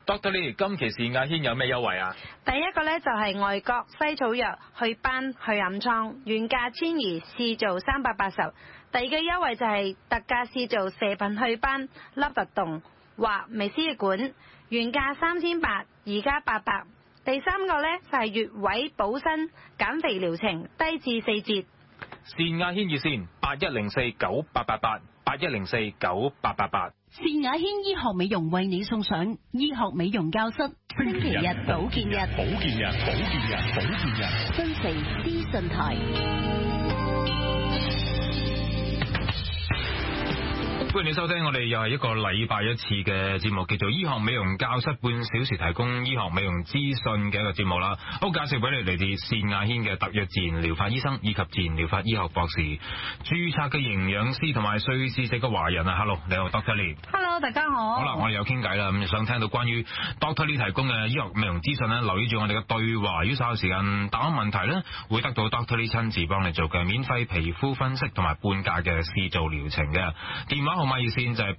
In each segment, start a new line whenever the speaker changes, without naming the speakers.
Dr. Lee， 今期視亞軒有咩優惠啊？
第一個呢，就係外國西草藥祛斑去暗瘡，原價1200試做380。第二個優惠就係特價試做射頻祛斑凹凸洞或微絲血管，原價3800，而家800。第三個呢，就係穴位補身減肥療程，低至4折。
視亞軒熱線81049888，81049888。
視亞軒醫學美容為你送上醫學美容教室，星期日保健日，新城資訊台。
歡迎你收聽我哋又係一個禮拜一次嘅節目，叫做醫學美容教室，半小時提供醫學美容資訊嘅一個節目啦。好，介紹俾你嚟自視亞軒嘅特約自然療法醫生以及自然療法醫學博士，註冊嘅營養師同埋瑞士籍嘅華人啊。Hello， 你好 Dr. Lee。
Hello， 大家好。
好啦，我哋有傾偈啦，咁想聽到關於 Dr. Lee 提供嘅醫學美容資訊呢，留意住我哋嘅對話。如果稍後時間答啱問題呢，會得到 Dr. Lee 親自幫你做嘅免費皮膚分析同埋半價嘅試做療程嘅。電話號碼熱線就係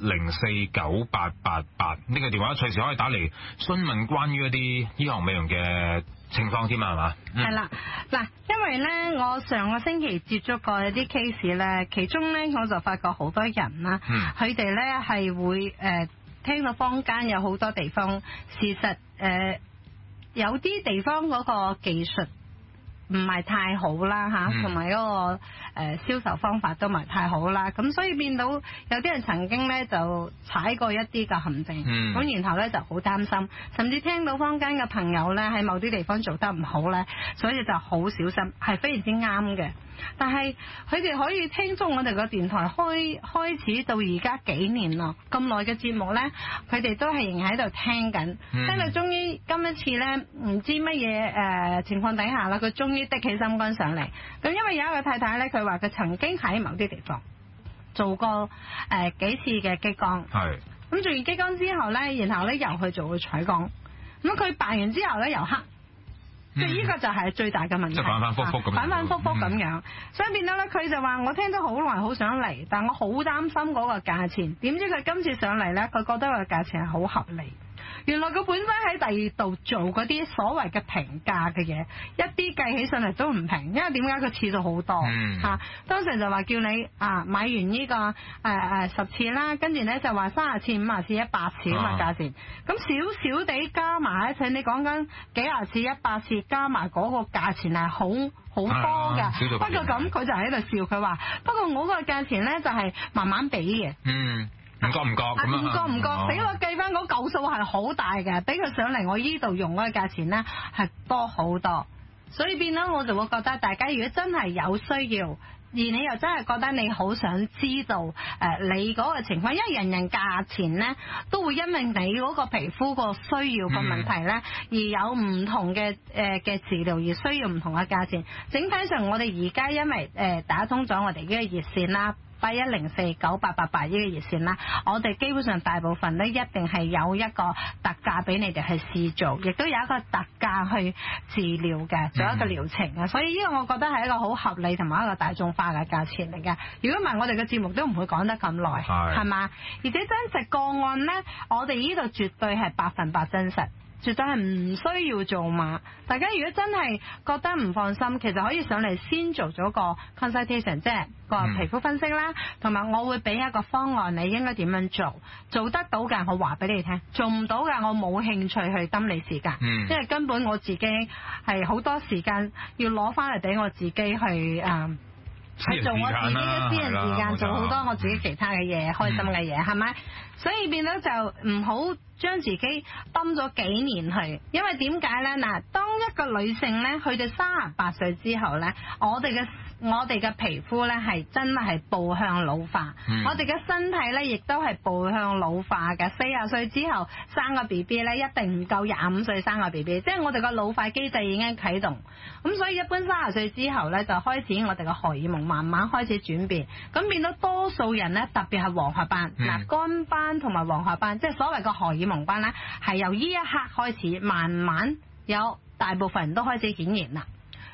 81049888，呢個電話隨時可以打嚟詢問關於一啲醫學美容嘅情況添啊，係嘛？
係啦，嗱，因為咧，我上個星期接觸過一啲 case 咧，其中咧我就發覺好多人啦，佢哋咧係會聽到坊間有好多地方，事實有啲地方嗰個技術唔係太好啦嚇，同埋嗰個銷售方法都唔係太好啦，咁所以變到有啲人曾經咧就踩過一啲嘅陷阱，咁然後咧就好擔心，甚至聽到坊間嘅朋友咧喺某啲地方做得唔好咧，所以就好小心，係非常之啱嘅。但係佢哋可以聽足我哋個電台開始到而家幾年咯，咁耐嘅節目咧，佢哋都係仍喺度聽緊，聽到終於今一次咧唔知乜嘢情況底下啦，佢終於的起心肝上嚟。咁因為有一個太太咧，佢話佢曾經喺某啲地方做過幾次嘅激光，係咁做完激光之後咧，然後咧又去做個彩光，咁佢辦完之後咧又黑。即係呢個就係最大嘅問題，
即係反反覆覆
咁樣，所以變到咧佢就話我聽咗好耐，好想嚟，但我好擔心嗰個價錢。點知佢今次上嚟咧，佢覺得個價錢係好合理。原來佢本身喺第二度做嗰啲所謂嘅平價嘅嘢，一啲計起上嚟都唔平，因為點解佢次數好多嚇？當時就話叫你買完呢個10次啦，跟住咧就話30次、50次、100次咁嘅價錢，咁少少地加埋一齊，你講緊幾廿次、100次加埋嗰個價錢係好多㗎。不過咁佢就喺度笑，佢話不過我個價錢咧就係慢慢俾嘅。
唔覺，死
我計翻嗰嚿數係好大嘅，俾佢上嚟我依度用嗰個價錢咧係多好多，所以變咗我就會覺得大家如果真係有需要，而你又真係覺得你好想知道你嗰個情況，因為人人價錢咧都會因為你嗰個皮膚個需要個問題咧，而有唔同嘅治療而需要唔同嘅價錢。整體上我哋而家因為打通咗我哋呢個熱線啦。81049888呢個熱線啦，我哋基本上大部分咧一定係有一個特價俾你哋去試做，亦都有一個特價去治療嘅，做一個療程啊。所以呢個我覺得係一個好合理同埋一個大眾化嘅價錢嚟嘅。如果唔係，我哋嘅節目都唔會講得咁耐，係嘛？而且真實個案咧，我哋呢度絕對係100%真實。絕對係唔需要做碼。大家如果真係覺得唔放心，其實可以上嚟先做咗個 consultation， 即係個皮膚分析啦，同埋我會俾一個方案你應該點樣做。做得到嘅我話俾你聽，做唔到嘅我冇興趣去耽你時間，因為根本我自己係好多時間要攞翻嚟俾我自己去去做我自己嘅私人時間，做好多我自己其他嘅嘢，開心嘅嘢，係咪？所以變咗就唔好將自己抌咗幾年去，因為點解咧？嗱，當一個女性咧去到38歲之後咧，我哋嘅皮膚咧係真係步向老化，我哋嘅身體咧亦都係步向老化嘅。40歲之後生個 BB 咧，一定唔夠25歲生個 BB， 即係我哋個老化機制已經啟動。咁所以一般30歲之後咧，就開始我哋嘅荷爾蒙慢慢開始轉變，咁變到多數人咧，特別係黃褐斑、肝斑同埋黃褐斑，即係所謂嘅荷爾蒙斑咧，係由呢一刻開始慢慢有大部分人都開始顯現啦。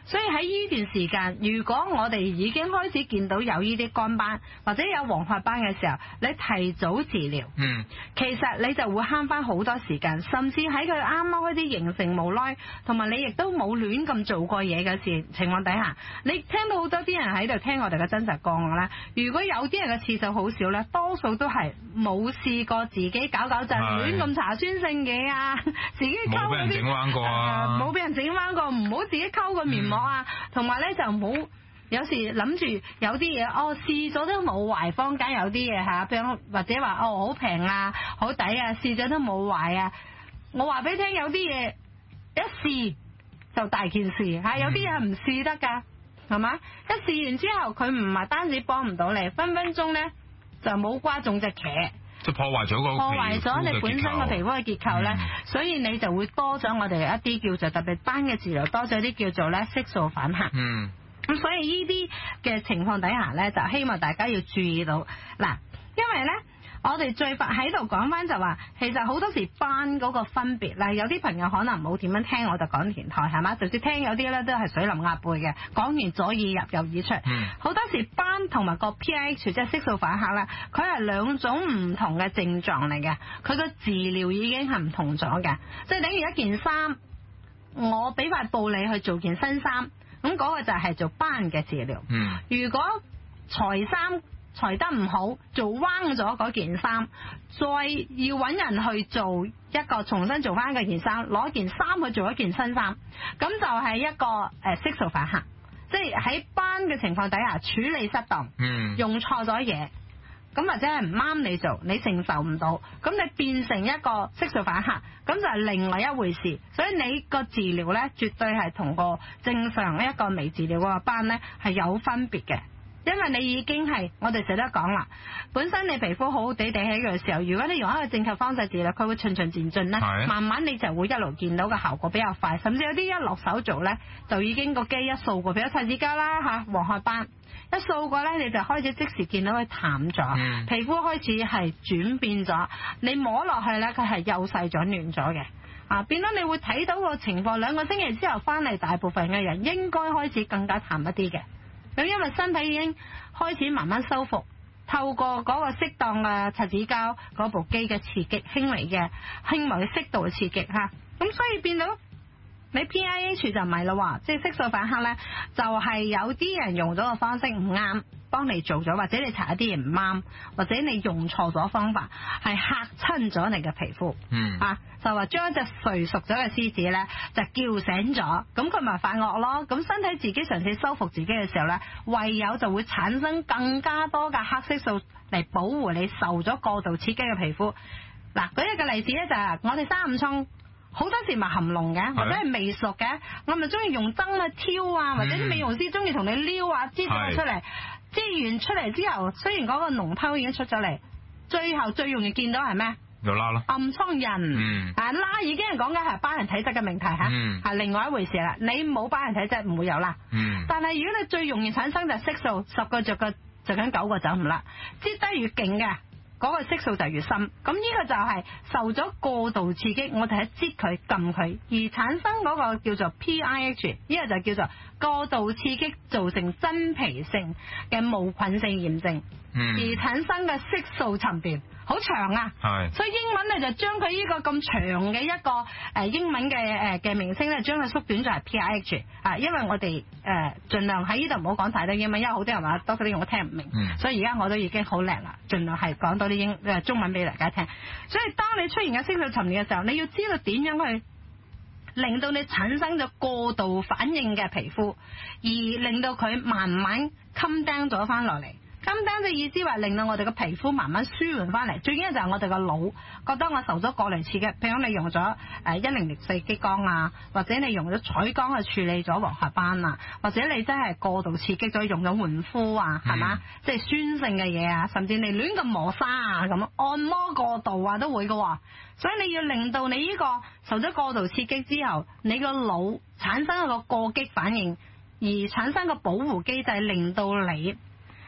所以喺呢段時間，如果我哋已經開始見到有呢啲肝斑或者有黃褐斑嘅時候，你提早治療，其實你就會慳翻好多時間，甚至喺佢啱啱開始形成無耐，同埋你亦都冇亂咁做過嘢嘅情況底下，你聽到好多啲人喺度聽我哋嘅真實個案啦。如果有啲人嘅次數好少咧，多數都係冇試過自己搞震，亂咁搽酸性嘢啊，自己溝
冇俾人整彎過啊，
冇俾人整彎過，唔好自己溝個面膜啊，同埋咧就唔好有時諗住有啲嘢試咗都冇壞，坊間有啲嘢嚇，譬如或者話好平啊，好抵啊，試咗都冇壞啊。我話俾你聽，有啲嘢一試就大件事嚇，有啲嘢係唔試得㗎，係嘛？一試完之後，佢唔係單止幫唔到你，分分鐘咧就冇瓜中隻茄，
即係破壞咗
你本身個皮膚嘅結構咧，所以你就會多咗我哋一啲叫做特別斑嘅治療，多咗啲叫做咧色素反核。咁所以呢啲嘅情況底下咧，就希望大家要注意到嗱，因為咧我哋最快喺度講翻就話，其實好多時斑嗰個分別啦，有啲朋友可能冇點樣聽我就講電台係嘛，直接聽有啲咧都係水淋鴨背嘅，講完左耳入右耳出。好多時斑同埋個 PIH 即係色素反核咧，佢係兩種唔同嘅症狀嚟嘅，佢個治療已經係唔同咗嘅，即係等於一件衫，我俾塊布你去做件新衫。咁嗰個就係做斑嘅治療。如果裁得唔好，做彎咗嗰件衫，再要揾人去做一個重新做翻嗰件衫，攞件衫去做一件新衫，咁就係一個色素反核，即係喺斑嘅情況底下處理失當，用錯咗嘢。咁或者係唔啱你做，你承受唔到，咁你變成一個色素反核，咁就係另外一回事。所以你個治療呢，絕對係同個正常一個微治療嗰個斑呢係有分別嘅，因為你已經係我哋成日都講啦，本身你皮膚好好地起嘅時候，如果你用一個正確方式治療，佢會循序漸進呢，慢慢你就會一路見到個效果比較快，甚至有啲一落手做呢，就已經個機一掃過，譬如擦指甲啦嚇，黃褐斑。一掃過咧，你就開始即時見到佢淡咗，皮膚開始係轉變咗，你摸落去咧，佢係幼細咗、嫩咗嘅，變咗你會睇到個情況。2個星期之後翻嚟，大部分嘅人應該開始更加淡一啲嘅。咁因為身體已經開始慢慢修復，透過嗰個適當嘅擦紙膠嗰部機嘅刺激，輕微嘅適度嘅刺激嚇，咁所以變到。你 PIH 就唔係咯，即係色素反核咧，就係有啲人用咗個方式唔啱，幫你做咗，或者你搽一啲嘢唔啱，或者你用錯咗方法，係嚇親咗你嘅皮膚。就話將一隻睡熟咗嘅獅子咧，就叫醒咗，咁佢咪發惡咯。咁身體自己嘗試修復自己嘅時候咧，唯有就會產生更加多嘅黑色素嚟保護你受咗過度刺激嘅皮膚。嗱，舉一個例子咧，就係我哋生午葱。好多時咪含膿嘅，或者係未熟嘅，我咪中意用針去挑啊，或者啲美容師中意同你撩啊，擠咗出嚟，擠完出嚟之後，雖然嗰個膿泡已經出咗嚟，最後最容易見到係咩？
有疤咯，
暗瘡印，疤已經係講緊係斑人體質嘅命題嚇，係另外一回事啦。你冇斑人體質唔會有啦，但係如果你最容易產生就係色素，10個着個就緊9個走唔甩，擠得越勁嘅。嗰個色素就越深，咁呢個就係受咗過度刺激，我哋喺擠佢、撳佢，而產生嗰個叫做 PIH， 呢個就叫做過度刺激造成真皮性嘅無菌性炎症，而產生嘅色素沉澱，好長啊，所以英文咧就將佢呢個咁長嘅一個英文嘅名稱咧，將佢縮短咗係 PIH 因為我哋盡量喺呢度唔好講太多英文，因為好多人話多嗰啲我聽唔明，所以而家我都已經好叻啦，盡量係講多啲中文俾大家聽。所以當你出現嘅色素沉澱嘅時候，你要知道點樣去令到你產生咗過度反應嘅皮膚，而令到佢慢慢 come down 咗翻落嚟。come down 嘅意思話令到我哋嘅皮膚慢慢舒緩翻嚟。最緊要就係我哋個腦覺得我受咗過嚟刺激，譬如你用咗1004激光啊，或者你用咗彩光去處理咗黃褐斑啊，或者你真係過度刺激咗用咗換膚啊，係嘛？即係酸性嘅嘢啊，甚至你亂咁磨砂啊，咁按摩過度啊都會㗎。所以你要令到你呢個受咗過度刺激之後，你個腦產生一個過激反應，而產生個保護機制，令到你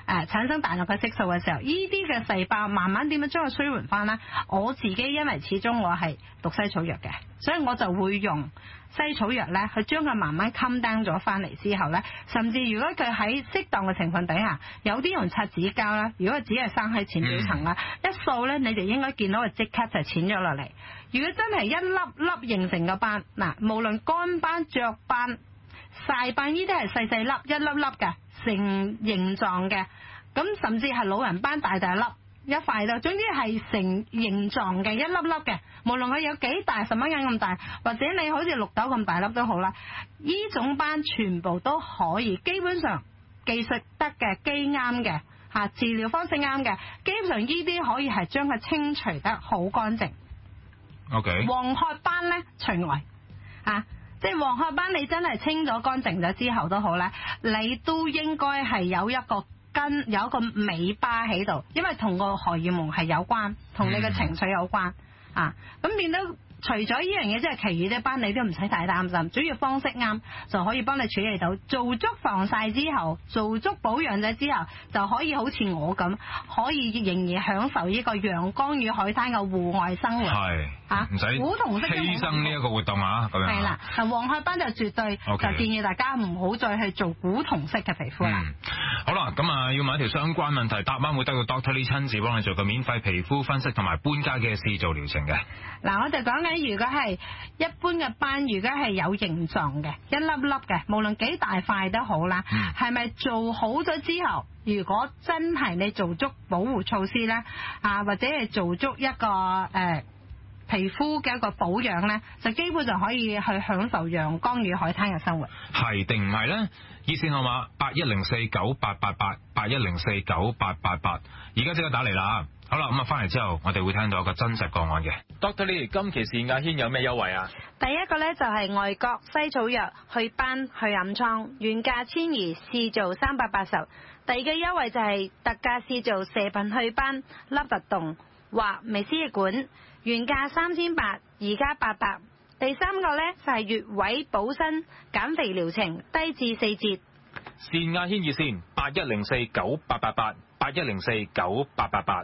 產生大量嘅色素嘅時候，呢啲嘅細胞慢慢點樣將佢舒緩翻咧？我自己因為始終我係讀西草藥嘅，所以我就會用西草藥咧去將佢慢慢 calm down 咗翻嚟之後咧，甚至如果佢喺適當嘅情況底下，有啲用擦紙膠啦，如果佢只係生喺淺表層啦，一掃咧你就應該見到佢即刻就淺咗落嚟。如果真係一粒粒形成嘅斑，嗱，無論乾斑、雀斑、曬斑，呢啲係細細粒一粒粒嘅成形狀嘅，咁甚至係老人斑大大粒一塊啦，總之係成形狀嘅一粒粒嘅，無論佢有幾大，10蚊銀咁大，或者你好似綠豆咁大粒都好啦，呢種斑全部都可以，基本上技術得嘅、機啱嘅嚇，治療方式啱嘅，基本上呢啲可以係將佢清除得好乾淨。
OK。黃
褐斑咧除外嚇，即係黃褐斑你真係清咗乾淨咗之後都好咧，你都應該係有一個有一個尾巴喺度，因為同個荷爾蒙係有關，同你嘅情緒有關啊，咁變到。除咗呢樣嘢，即係其餘啲斑你都唔使太擔心，主要方式啱就可以幫你處理到。做足防曬之後，做足保養咗之後，就可以好似我咁，可以仍然享受呢個陽光與海灘嘅戶外生活。
係嚇，唔使
古銅色
犧牲呢一個活動啊，咁樣。
係啦，黃褐斑就絕對就建議大家唔好再去做古銅色嘅皮膚啦。
好啦，咁啊要問一條相關問題，答啱會得到 Dr. Lee 親自幫你做個免費皮膚分析同埋搬家嘅試做療程嘅。
嗱，我就講緊如果係一般嘅斑，如果係有形狀嘅，一粒粒嘅，無論幾大塊都好啦，係咪做好咗之後，如果真係你做足保護措施咧，或者係做足一個皮膚嘅一個保養咧，就基本上可以去享受陽光與海灘嘅生活。
係定唔係咧？熱線號碼81049888，81049888，而家即刻打嚟啦！好啦，咁啊翻嚟之後，我哋會聽到一個真實個案嘅。Dr. Lee，今期視亞軒有咩優惠啊？
第一個咧就係外國西草藥去斑去暗瘡，原價1200試做380。第二個優惠就係特價試做射頻去斑、凹凸洞或微絲血管，原價3800，而家800。第三個咧就係穴位補身減肥療程，低至4折。
視亞軒熱線81049888，81049888。